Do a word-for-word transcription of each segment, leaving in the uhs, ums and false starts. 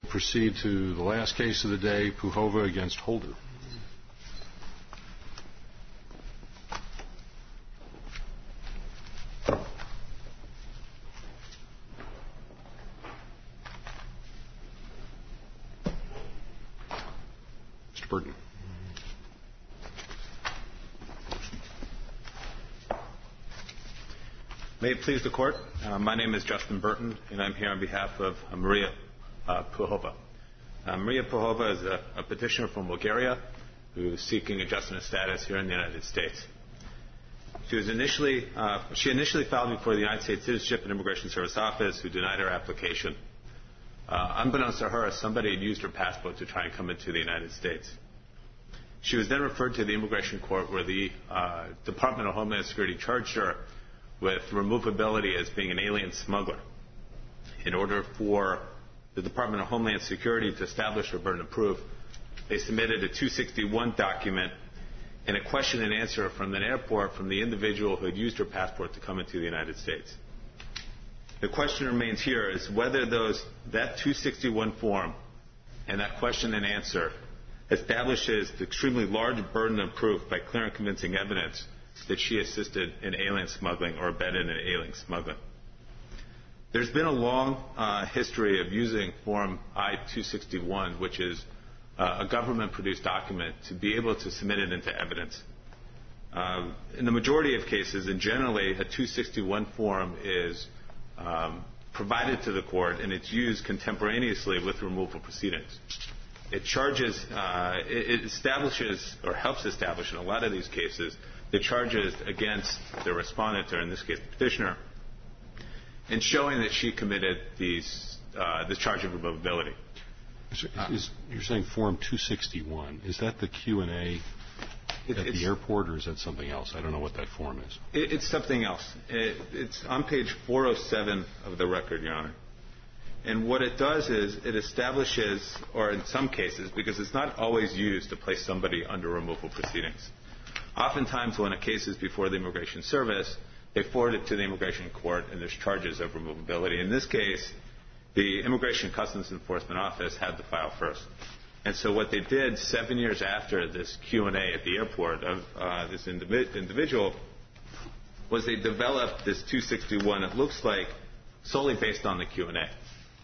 proceed to the last case of the day, Puhova against Holder. Mister Burton. May it please the Court, uh, my name is Justin Burton, and I'm here on behalf of uh, Maria uh, Puhova. Uh, Maria Puhova is a, a petitioner from Bulgaria who is seeking adjustment of status here in the United States. She was initially uh, she initially filed before the United States Citizenship and Immigration Service Office, who denied her application. Uh, unbeknownst to her, somebody had used her passport to try and come into the United States. She was then referred to the Immigration Court, where the uh, Department of Homeland Security charged her with removability as being an alien smuggler. In order for the Department of Homeland Security to establish her burden of proof, they submitted a two sixty-one document and a question and answer from an airport from the individual who had used her passport to come into the United States. The question remains here is whether those, that two sixty-one form and that question and answer establishes the extremely large burden of proof by clear and convincing evidence that she assisted in alien smuggling or abetted in alien smuggling. There's been a long uh, history of using Form I two sixty-one, which is uh, a government-produced document, to be able to submit it into evidence. Uh, in the majority of cases, and generally, a two sixty-one form is um, provided to the court, and it's used contemporaneously with removal proceedings. It charges, uh, it, it establishes, or helps establish in a lot of these cases, the charges against the respondent, or in this case the petitioner, in showing that she committed these, uh, this charge of removability. Is, is, you're saying Form two sixty-one. Is that the Q and A it, at the airport, or is that something else? I don't know what that form is. It, it's something else. It, it's on page four oh seven of the record, Your Honor. And what it does is it establishes, or in some cases, because it's not always used to place somebody under removal proceedings. Oftentimes, when a case is before the Immigration Service, they forward it to the Immigration Court, and there's charges of removability. In this case, the Immigration and Customs Enforcement Office had the file first. And so what they did seven years after this Q and A at the airport of uh, this individ- individual was they developed this two sixty-one, it looks like, solely based on the Q and A.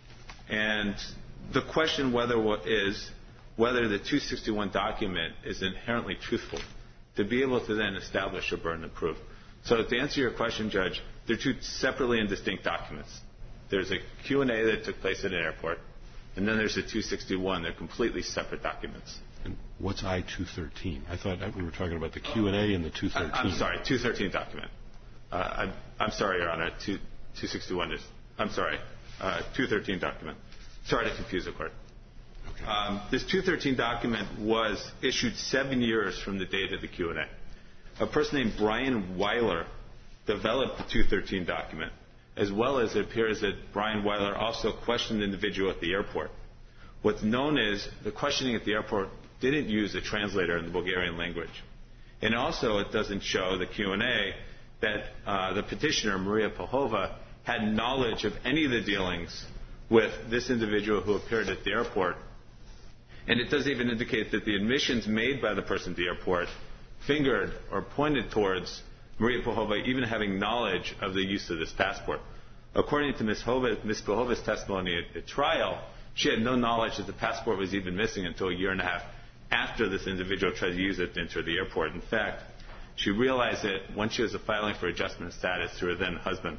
And the question whether is whether the two sixty-one document is inherently truthful, to be able to then establish a burden of proof. So to answer your question, Judge, they're two separately and distinct documents. There's a Q and A that took place at an airport, and then there's a two sixty-one. They're completely separate documents. And what's I two thirteen? I thought we were talking about the Q and A and the two thirteen. I, I'm sorry, two thirteen document. Uh, I'm, I'm sorry, Your Honor, two sixty-one is, I'm sorry, uh, two thirteen document. Sorry to confuse the Court. Okay. Um, this two thirteen document was issued seven years from the date of the Q and A. A person named Brian Weiler developed the two thirteen document, as well as it appears that Brian Weiler also questioned the individual at the airport. What's known is the questioning at the airport didn't use a translator in the Bulgarian language. And also it doesn't show the Q and A that uh, the petitioner, Maria Puhova, had knowledge of any of the dealings with this individual who appeared at the airport. And it doesn't even indicate that the admissions made by the person at the airport fingered or pointed towards Maria Puhova even having knowledge of the use of this passport. According to Miz Puhova's testimony at, at trial, she had no knowledge that the passport was even missing until a year and a half after this individual tried to use it to enter the airport. In fact, she realized it when she was filing for adjustment of status to her then husband.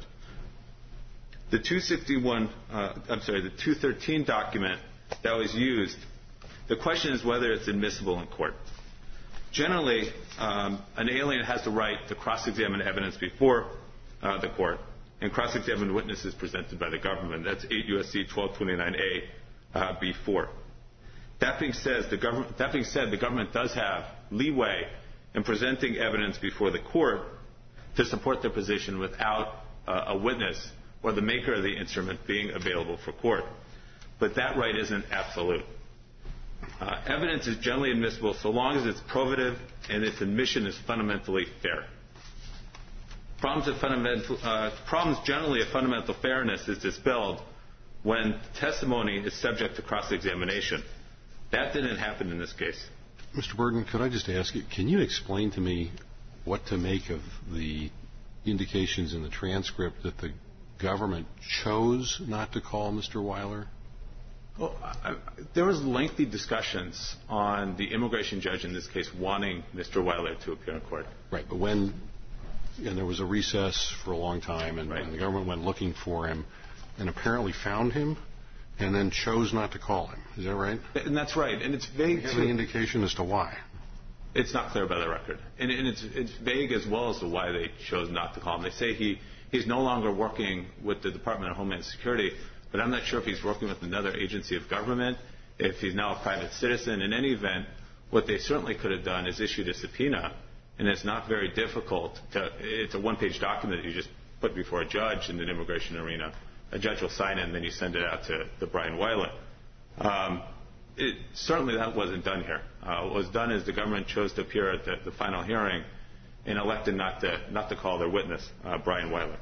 The two sixty-one, uh, I'm sorry, the two thirteen document that was used, the question is whether it's admissible in court. Generally, um, an alien has the right to cross-examine evidence before uh, the court and cross-examine witnesses presented by the government. That's eight U S C twelve twenty-nine A uh, B four. That being said, the government, that being said, the government does have leeway in presenting evidence before the court to support their position without uh, a witness or the maker of the instrument being available for court. But that right isn't absolute. Uh, evidence is generally admissible so long as it's probative and its admission is fundamentally fair. Problems, of fundamental, uh, problems generally of fundamental fairness is dispelled when testimony is subject to cross-examination. That didn't happen in this case. Mister Burton, could I just ask you, can you explain to me what to make of the indications in the transcript that the government chose not to call Mister Weiler? Well, I, there was lengthy discussions on the immigration judge in this case wanting Mister Weiler to appear in court. Right, but when, and there was a recess for a long time, and, right. and the government went looking for him and apparently found him and then chose not to call him. Is that right? And that's right. And it's vague. Do you have any indication as to why? It's not clear by the record. And, and it's, it's vague as well as to why they chose not to call him. They say he, he's no longer working with the Department of Homeland Security, but I'm not sure if he's working with another agency of government, if he's now a private citizen. In any event, what they certainly could have done is issued a subpoena, and it's not very difficult to, it's a one-page document that you just put before a judge in an immigration arena. A judge will sign it, and then you send it out to, to Brian Weiler. Um, it, certainly that wasn't done here. Uh, what was done is the government chose to appear at the, the final hearing and elected not to, not to call their witness, uh, Brian Weiler.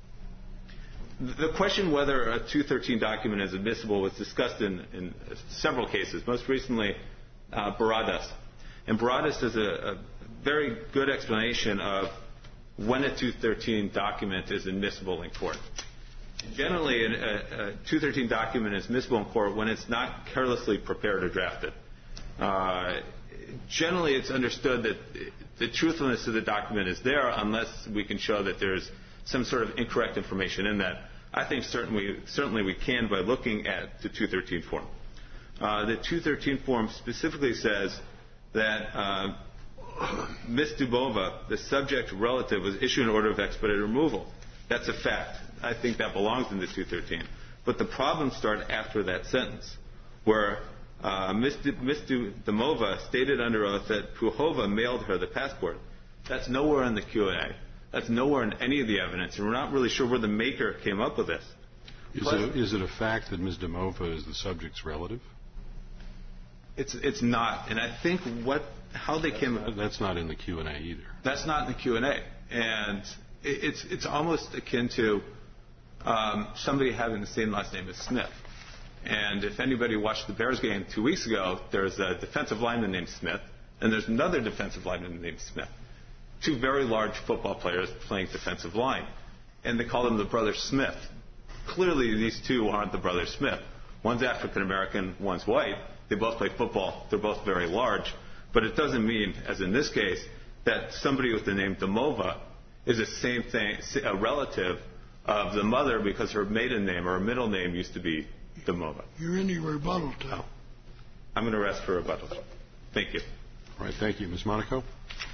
The question whether a two thirteen document is admissible was discussed in, in several cases, most recently uh, Baradas. And Baradas is a, a very good explanation of when a two thirteen document is admissible in court. Generally, a, a two thirteen document is admissible in court when it's not carelessly prepared or drafted. Uh, generally, it's understood that the truthfulness of the document is there unless we can show that there's some sort of incorrect information in that. I think certainly, certainly we can by looking at the two thirteen form. Uh, the two thirteen form specifically says that uh, Miz Dubova, the subject relative, was issued an order of expedited removal. That's a fact. I think that belongs in the two thirteen. But the problems start after that sentence, where uh, Miz Dubova stated under oath that Puhova mailed her the passport. That's nowhere in the Q and A. That's nowhere in any of the evidence, and we're not really sure where the maker came up with this. Is, Plus, it, a, is it a fact that Miz Dubova is the subject's relative? It's it's not, and I think what how they that's came. Not, that's not in the Q and A either. That's not in the Q and A, and it, it's it's almost akin to um, somebody having the same last name as Smith. And if anybody watched the Bears game two weeks ago, there's a defensive lineman named Smith, and there's another defensive lineman named Smith. Two very large football players playing defensive line, and they call them the brothers Smith. Clearly, these two aren't the brothers Smith. One's African American, one's white. They both play football. They're both very large. But it doesn't mean, as in this case, that somebody with the name Dubova is the same thing, a relative of the mother because her maiden name or her middle name used to be Dubova. You're in your rebuttal time. I'm going to rest for rebuttal. Thank you. All right. Thank you. Miz Monaco?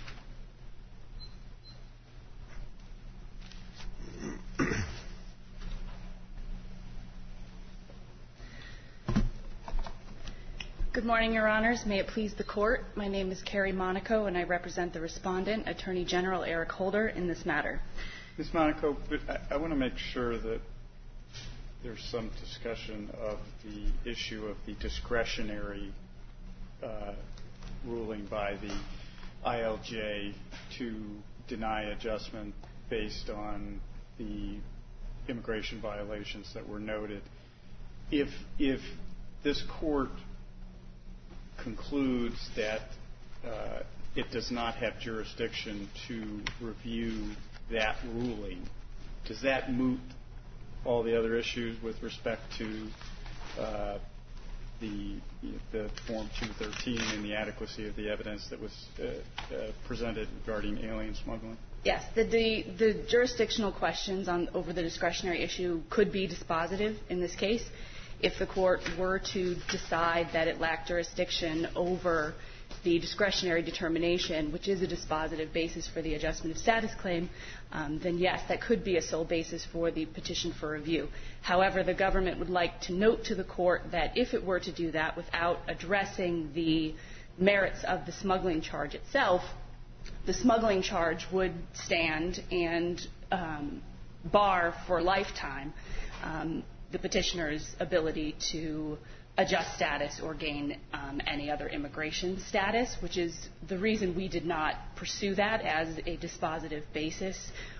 Good morning, Your Honors. May it please the Court. My name is Carrie Monaco, and I represent the respondent, Attorney General Eric Holder, in this matter. Miz Monaco, I, I want to make sure that there's some discussion of the issue of the discretionary uh, ruling by the I L J to deny adjustment based on the immigration violations that were noted. If, if this Court concludes that uh, it does not have jurisdiction to review that ruling, does that moot all the other issues with respect to uh, the, the Form two thirteen and the adequacy of the evidence that was uh, uh, presented regarding alien smuggling? Yes, the, the, the jurisdictional questions on over the discretionary issue could be dispositive in this case. If the Court were to decide that it lacked jurisdiction over the discretionary determination, which is a dispositive basis for the adjustment of status claim, um, then yes, that could be a sole basis for the petition for review. However, the government would like to note to the Court that if it were to do that without addressing the merits of the smuggling charge itself, the smuggling charge would stand and um, bar for lifetime um, the petitioner's ability to adjust status or gain um, any other immigration status, which is the reason we did not pursue that as a dispositive basis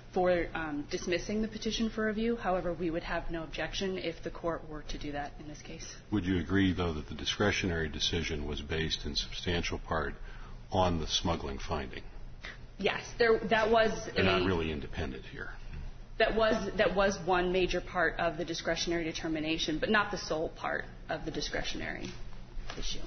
for um, dismissing the petition for review. However, we would have no objection if the court were to do that in this case. Would you agree, though, that the discretionary decision was based in substantial part on the smuggling finding? Yes, there, that was They're a, not really independent here. That was that was one major part of the discretionary determination, but not the sole part of the discretionary issue.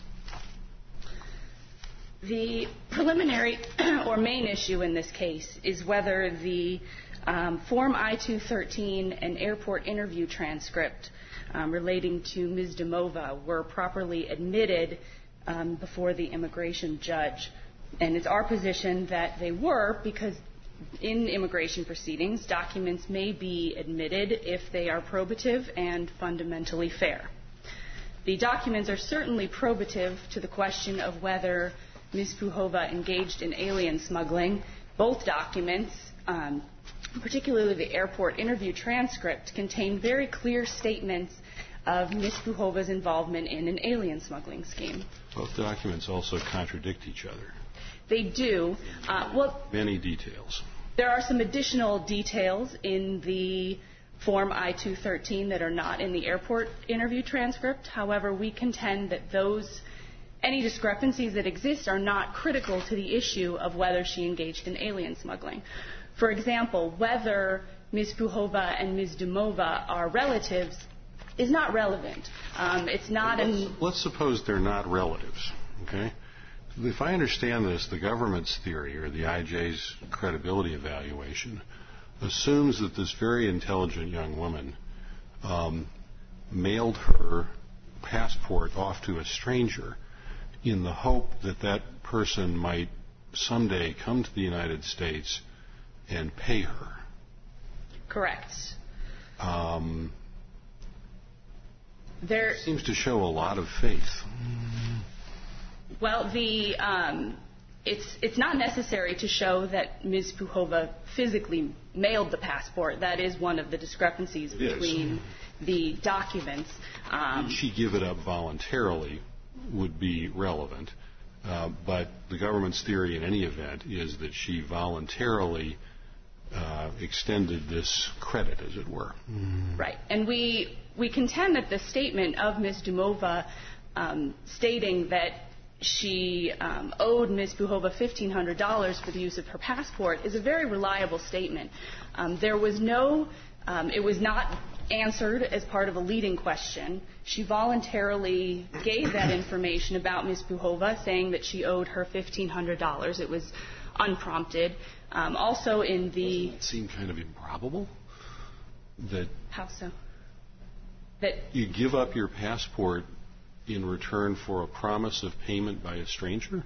The preliminary or main issue in this case is whether the um, Form I two thirteen and airport interview transcript um, relating to Miz Dimova were properly admitted um, before the immigration judge. And it's our position that they were, because in immigration proceedings, documents may be admitted if they are probative and fundamentally fair. The documents are certainly probative to the question of whether Miz Puhova engaged in alien smuggling. Both documents, um, particularly the airport interview transcript, contain very clear statements of Miz Puhova's involvement in an alien smuggling scheme. Both documents also contradict each other. They do. Uh, well, Many details. There are some additional details in the Form I two thirteen that are not in the airport interview transcript. However, we contend that those, any discrepancies that exist are not critical to the issue of whether she engaged in alien smuggling. For example, whether Miz Puhova and Miz Dimova are relatives is not relevant. Um, it's not let's, an... Let's suppose they're not relatives, okay? If I understand this, the government's theory, or the I J's credibility evaluation, assumes that this very intelligent young woman um, mailed her passport off to a stranger in the hope that that person might someday come to the United States and pay her. Correct. Um, there seems to show a lot of faith. Well, the um, it's it's not necessary to show that Miz Puhova physically mailed the passport. That is one of the discrepancies It between is. the documents. Um, Did she give it up voluntarily would be relevant, uh, but the government's theory in any event is that she voluntarily uh, extended this credit, as it were. Right, and we we contend that the statement of Miz Dimova um, stating that she um, owed Miz Puhova fifteen hundred dollars for the use of her passport is a very reliable statement. Um, there was no, um, it was not answered as part of a leading question. She voluntarily gave that information about Miz Puhova, saying that she owed her fifteen hundred dollars. It was unprompted. Um, also in the... Doesn't it seem kind of improbable that... How so? That you give up your passport in return for a promise of payment by a stranger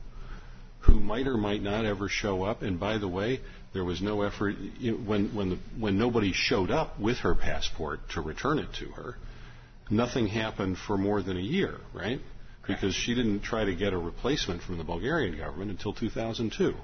who might or might not ever show up. And by the way, there was no effort when when the, when nobody showed up with her passport to return it to her. Nothing happened for more than a year, right? Because she didn't try to get a replacement from the Bulgarian government until two thousand two.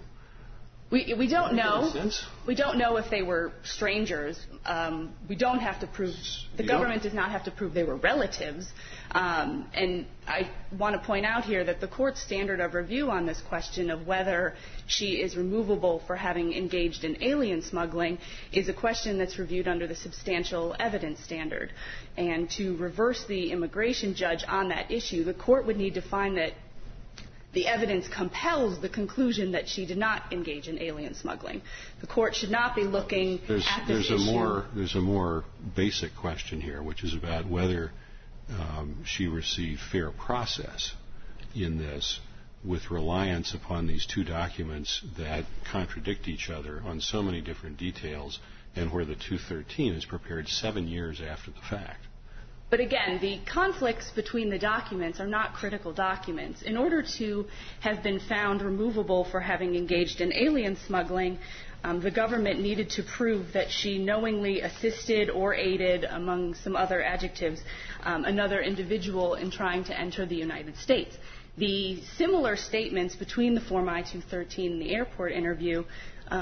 We we don't know. Sense? We don't know if they were strangers. Um, we don't have to prove. The You government don't? does not have to prove they were relatives. Um, and I want to point out here that the court's standard of review on this question of whether she is removable for having engaged in alien smuggling is a question that's reviewed under the substantial evidence standard. And to reverse the immigration judge on that issue, the court would need to find that the evidence compels the conclusion that she did not engage in alien smuggling. The court should not be looking There's, at this there's issue. a more there's a more basic question here, which is about whether um, she received fair process in this, with reliance upon these two documents that contradict each other on so many different details, and where the two thirteen is prepared seven years after the fact. But again, the conflicts between the documents are not critical documents. In order to have been found removable for having engaged in alien smuggling, um, the government needed to prove that she knowingly assisted or aided, among some other adjectives, um, another individual in trying to enter the United States. The similar statements between the Form I two thirteen and the airport interview um,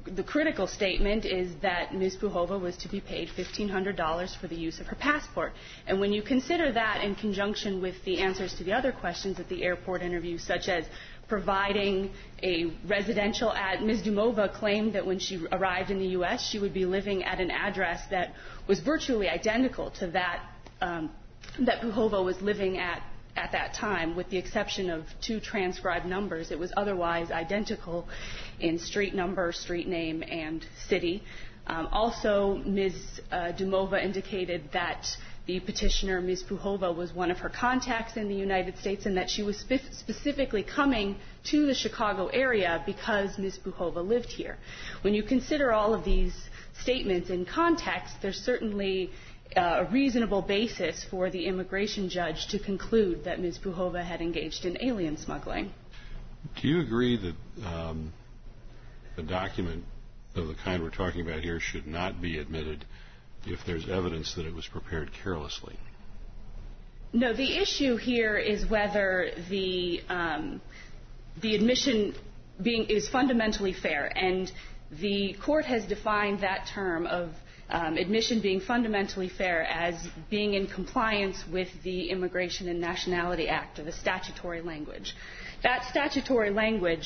the critical statement is that Miz Puhova was to be paid fifteen hundred dollars for the use of her passport. And when you consider that in conjunction with the answers to the other questions at the airport interview, such as providing a residential ad, Miz Dumova claimed that when she arrived in the U S, she would be living at an address that was virtually identical to that um, that Puhova was living at at that time, with the exception of two transcribed numbers. It was otherwise identical in street number, street name, and city. Um, also, Miz Uh, Dumova indicated that the petitioner, Miz Puhova, was one of her contacts in the United States and that she was spe- specifically coming to the Chicago area because Miz Puhova lived here. When you consider all of these statements in context, there's certainly Uh, a reasonable basis for the immigration judge to conclude that Miz Puhova had engaged in alien smuggling. Do you agree that um, a document of the kind we're talking about here should not be admitted if there's evidence that it was prepared carelessly? No, the issue here is whether the um, the admission being is fundamentally fair, and the court has defined that term of Um, admission being fundamentally fair as being in compliance with the Immigration and Nationality Act, or the statutory language. That statutory language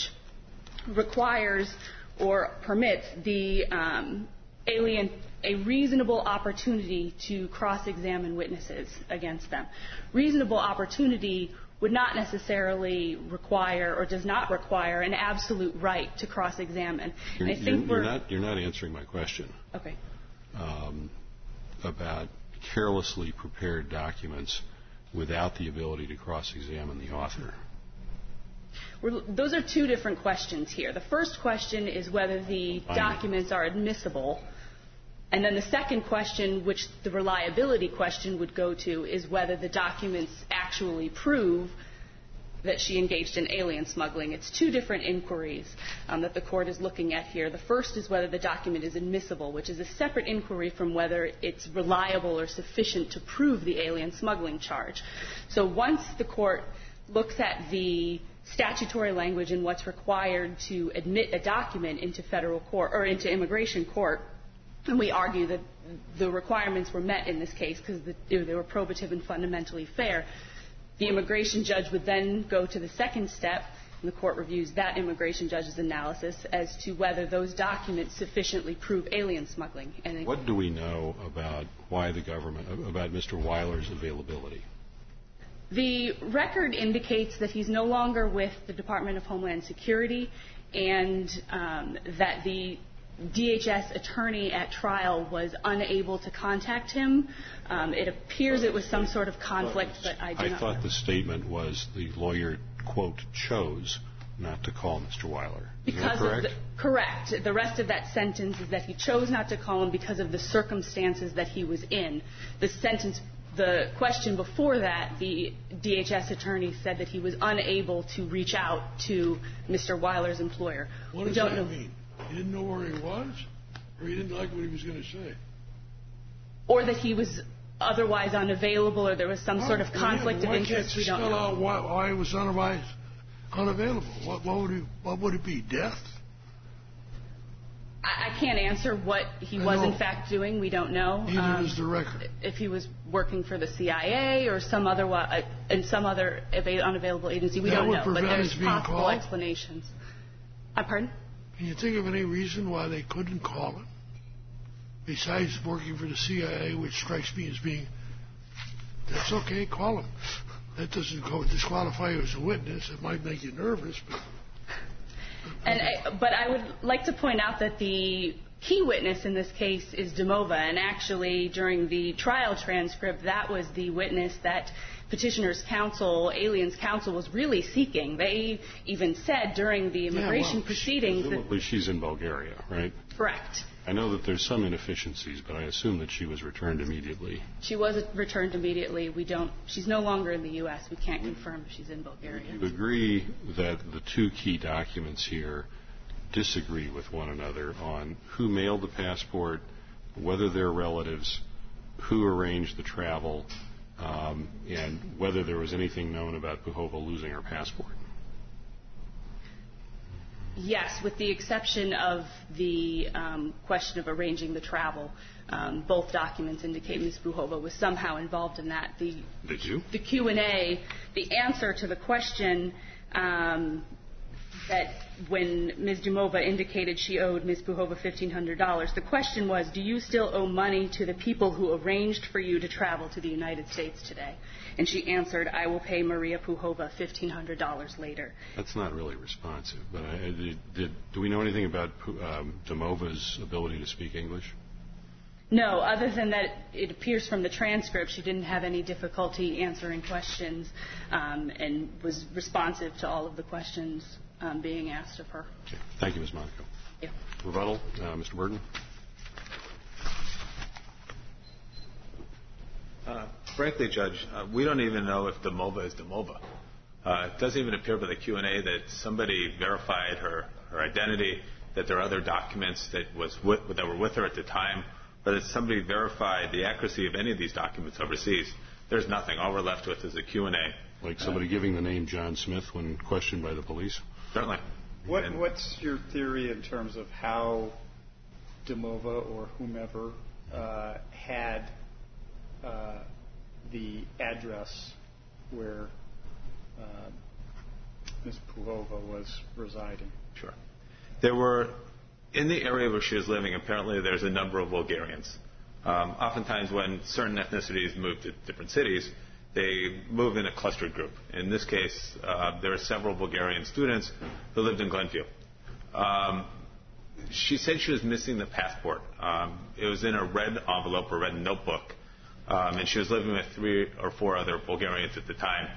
requires or permits the um, alien a reasonable opportunity to cross-examine witnesses against them. Reasonable opportunity would not necessarily require or does not require an absolute right to cross-examine. You're, and I think you're, we're, you're, not, you're not answering my question. Okay. Um, about carelessly prepared documents without the ability to cross-examine the author. We're, those are two different questions here. The first question is whether the documents are admissible. And then the second question, which the reliability question would go to, is whether the documents actually prove that she engaged in alien smuggling. It's two different inquiries um, that the court is looking at here. The first is whether the document is admissible, which is a separate inquiry from whether it's reliable or sufficient to prove the alien smuggling charge. So once the court looks at the statutory language and what's required to admit a document into federal court or into immigration court, and we argue that the requirements were met in this case because the, they were probative and fundamentally fair, the immigration judge would then go to the second step, and the court reviews that immigration judge's analysis as to whether those documents sufficiently prove alien smuggling. And what do we know about why the government, about Mister Weiler's availability? The record indicates that he's no longer with the Department of Homeland Security, and um, that the D H S attorney at trial was unable to contact him. Um, it appears it was some sort of conflict, but I do I not thought know. the statement was the lawyer, quote, chose not to call Mister Weiler. Is Because that correct? Of the, correct. The rest of that sentence is that he chose not to call him because of the circumstances that he was in. The sentence, the question before that, the D H S attorney said that he was unable to reach out to Mister Weiler's employer. What we does don't that know. mean? He didn't know where he was? Or he didn't like what he was going to say? Or that he was otherwise unavailable, or there was some Oh, sort of well, conflict yeah, of interest. Why We can't you don't spell know. out why, why he was otherwise unavailable? What, what, would he, what would it be, death? I, I can't answer what he I was know. in fact doing. We don't know. Neither Um, does the record. If he was working for the C I A or some other uh, in some other ava- unavailable agency, we That don't would know. But prevent there's his being possible called? explanations. Uh, pardon? Can you think of any reason why they couldn't call him? Besides working for the C I A, which strikes me as being, that's okay, call him. That doesn't go disqualify you as a witness. It might make you nervous, but... And I, but I would like to point out that the key witness in this case is Dumova, and actually during the trial transcript, that was the witness that Petitioner's Counsel, Aliens Counsel, was really seeking. They even said during the immigration Yeah, well, proceedings that... Presumably she's in Bulgaria, right? Correct. I know that there's some inefficiencies, but I assume that she was returned immediately. She was returned immediately. We don't... She's no longer in the U S We can't confirm if she's in Bulgaria. You agree that the two key documents here disagree with one another on who mailed the passport, whether they're relatives, who arranged the travel, um, and whether there was anything known about Puhova losing her passport. Yes, with the exception of the um, question of arranging the travel. Um, both documents indicate Miz Puhova was somehow involved in that. The, Did you? The Q and A, the answer to the question um, that when Miz Dumova indicated she owed Miz Puhova fifteen hundred dollars, the question was, do you still owe money to the people who arranged for you to travel to the United States today? And she answered, I will pay Maria Puhova fifteen hundred dollars later. That's not really responsive, but I, did, did, do we know anything about um, Dumova's ability to speak English? No, other than that it appears from the transcript she didn't have any difficulty answering questions um, and was responsive to all of the questions um, being asked of her. Okay. Thank you, Miz Monaco. Yeah. Rebuttal, uh, Mister Burden. Uh, frankly, Judge, uh, we don't even know if Dumova is Dumova. Uh, it doesn't even appear by the Q and A that somebody verified her, her identity, that there are other documents that, was with, that were with her at the time, but if somebody verified the accuracy of any of these documents overseas. There's nothing. All we're left with is a Q and A. Like somebody uh, giving the name John Smith when questioned by the police? Certainly. What, what's your theory in terms of how Dumova or whomever uh, had uh, the address where uh, Miz Puhova was residing? Sure. There were, in the area where she was living, apparently there's a number of Bulgarians. Um, oftentimes when certain ethnicities move to different cities, they move in a clustered group. In this case, uh, there are several Bulgarian students who lived in Glenview. Um, she said she was missing the passport. Um, it was in a red envelope or red notebook, um, and she was living with three or four other Bulgarians at the time.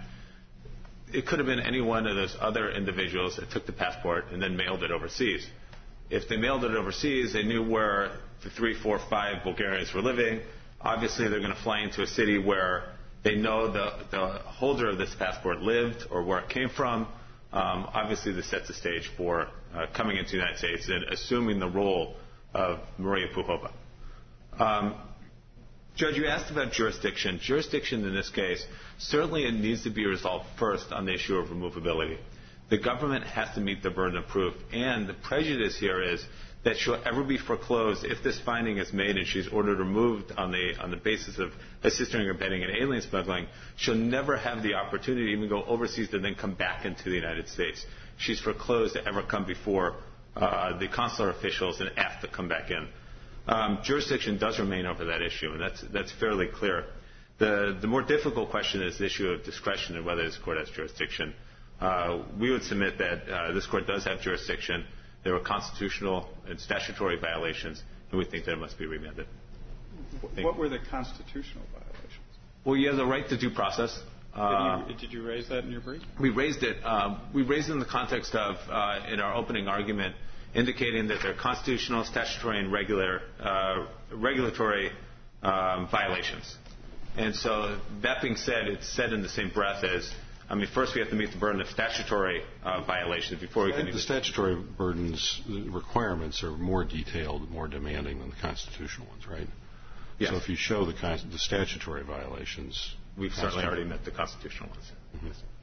It could have been any one of those other individuals that took the passport and then mailed it overseas. If they mailed it overseas, they knew where the three, four, five Bulgarians were living. Obviously, they're going to fly into a city where they know the, the holder of this passport lived or where it came from. Um, obviously, this sets the stage for uh, coming into the United States and assuming the role of Maria Puhova. Um, Judge, you asked about jurisdiction. Jurisdiction in this case, certainly it needs to be resolved first on the issue of removability. The government has to meet the burden of proof, and the prejudice here is that she'll ever be foreclosed if this finding is made and she's ordered removed on the on the basis of assisting or abetting in alien smuggling. She'll never have the opportunity to even go overseas to then come back into the United States. She's foreclosed to ever come before uh, the consular officials and asked to come back in. Um, jurisdiction does remain over that issue, and that's that's fairly clear. The the more difficult question is the issue of discretion and whether this court has jurisdiction. Uh, we would submit that uh, this court does have jurisdiction. There were constitutional and statutory violations, and we think that it must be remanded. What were the constitutional violations? Well, you have the right to due process. Uh, did, you, did you raise that in your brief? We raised it. Um, we raised it in the context of, uh, in our opening argument, indicating that there are constitutional, statutory, and regular, uh, regulatory um, violations. And so, that being said, it's said in the same breath as, I mean, first we have to meet the burden of statutory uh, violations before we can even... The statutory burdens, the requirements are more detailed, more demanding than the constitutional ones, right? Yes. So if you show the, con- the statutory violations... We've certainly already met the constitutional ones. Mm-hmm.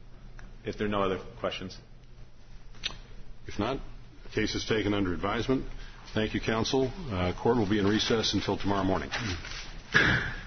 If there are no other questions. If not, the case is taken under advisement. Thank you, counsel. Uh, court will be in recess until tomorrow morning.